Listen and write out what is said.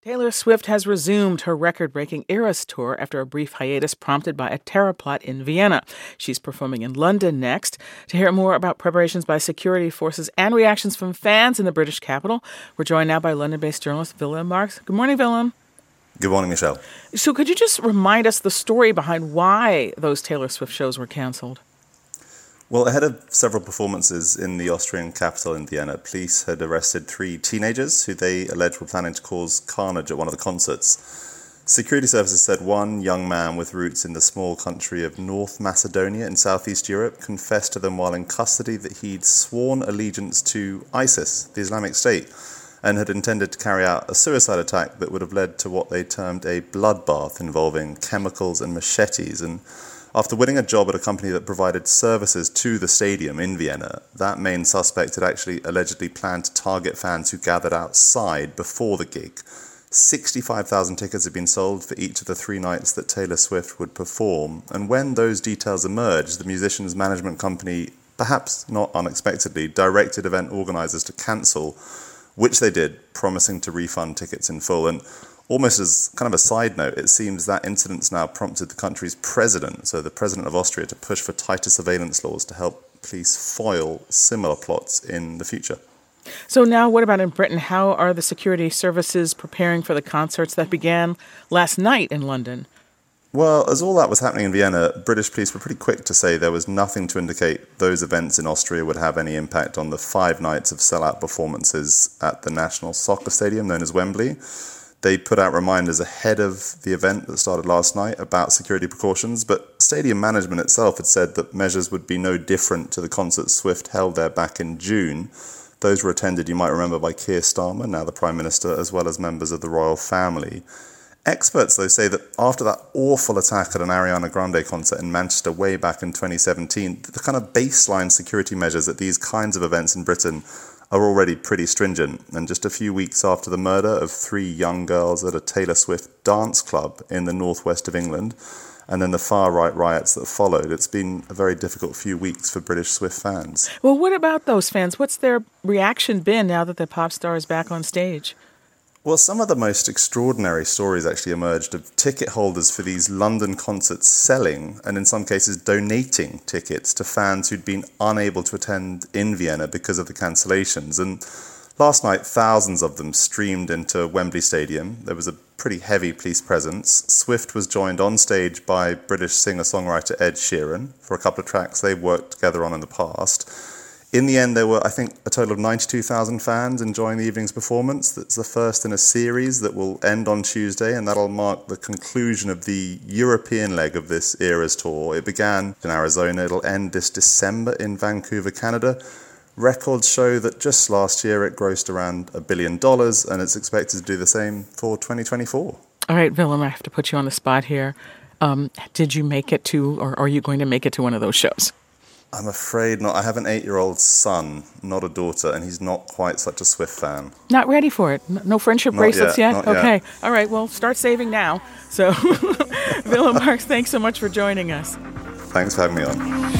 Taylor Swift has resumed her record-breaking Eras Tour after a brief hiatus prompted by a terror plot in Vienna. She's performing in London next. To hear more about preparations by security forces and reactions from fans in the British capital, we're joined now by London-based journalist Willem Marx. Good morning, Willem. Good morning, Michelle. So could you just remind us the story behind why those Taylor Swift shows were canceled? Well, ahead of several performances in the Austrian capital in Vienna, police had arrested 3 teenagers who they alleged were planning to cause carnage at one of the concerts. Security services said one young man with roots in the small country of North Macedonia in southeast Europe confessed to them while in custody that he'd sworn allegiance to ISIS, the Islamic State, and had intended to carry out a suicide attack that would have led to what they termed a bloodbath involving chemicals and machetes. And after winning a job at a company that provided services to the stadium in Vienna, that main suspect had actually allegedly planned to target fans who gathered outside before the gig. 65,000 tickets had been sold for each of the 3 nights that Taylor Swift would perform. And when those details emerged, the musician's management company, perhaps not unexpectedly, directed event organisers to cancel, which they did, promising to refund tickets in full. And almost as kind of a side note, it seems that incident's now prompted the country's president, so the president of Austria, to push for tighter surveillance laws to help police foil similar plots in the future. So now what about in Britain? How are the security services preparing for the concerts that began last night in London? Well, as all that was happening in Vienna, British police were pretty quick to say there was nothing to indicate those events in Austria would have any impact on the 5 nights of sellout performances at the National Soccer Stadium known as Wembley. They put out reminders ahead of the event that started last night about security precautions, but stadium management itself had said that measures would be no different to the concerts Swift held there back in June. Those were attended, you might remember, by Keir Starmer, now the Prime Minister, as well as members of the royal family. Experts, though, say that after that awful attack at an Ariana Grande concert in Manchester way back in 2017, the kind of baseline security measures at these kinds of events in Britain are already pretty stringent. And just a few weeks after the murder of 3 young girls at a Taylor Swift dance club in the northwest of England, and then the far-right riots that followed, it's been a very difficult few weeks for British Swift fans. Well, what about those fans? What's their reaction been now that the pop star is back on stage? Well, some of the most extraordinary stories actually emerged of ticket holders for these London concerts selling, and in some cases donating, tickets to fans who'd been unable to attend in Vienna because of the cancellations. And last night, thousands of them streamed into Wembley Stadium. There was a pretty heavy police presence. Swift was joined on stage by British singer-songwriter Ed Sheeran for a couple of tracks they've worked together on in the past. In the end, there were, I think, a total of 92,000 fans enjoying the evening's performance. That's the first in a series that will end on Tuesday, and that'll mark the conclusion of the European leg of this Eras tour. It began in Arizona. It'll end this December in Vancouver, Canada. Records show that just last year it grossed around $1 billion, and it's expected to do the same for 2024. All right, Willem, I have to put you on the spot here. Did you make it to, or are you going to make it to one of those shows? I'm afraid not. I have an 8-year-old son, not a daughter, and he's not quite such a Swift fan. Not ready for it? No friendship bracelets yet? Not okay. Yet. All right. Well, start saving now. So, Willem Marx, thanks so much for joining us. Thanks for having me on.